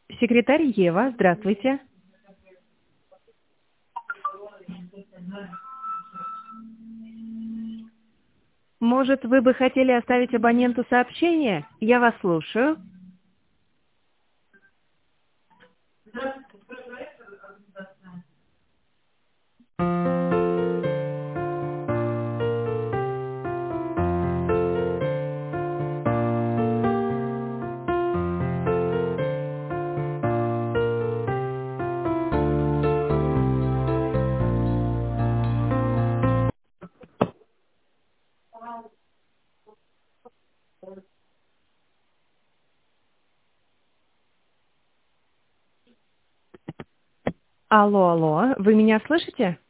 Секретарь Ева, здравствуйте. Может, вы бы хотели оставить абоненту сообщение? Я вас слушаю. Алло, алло, вы меня слышите?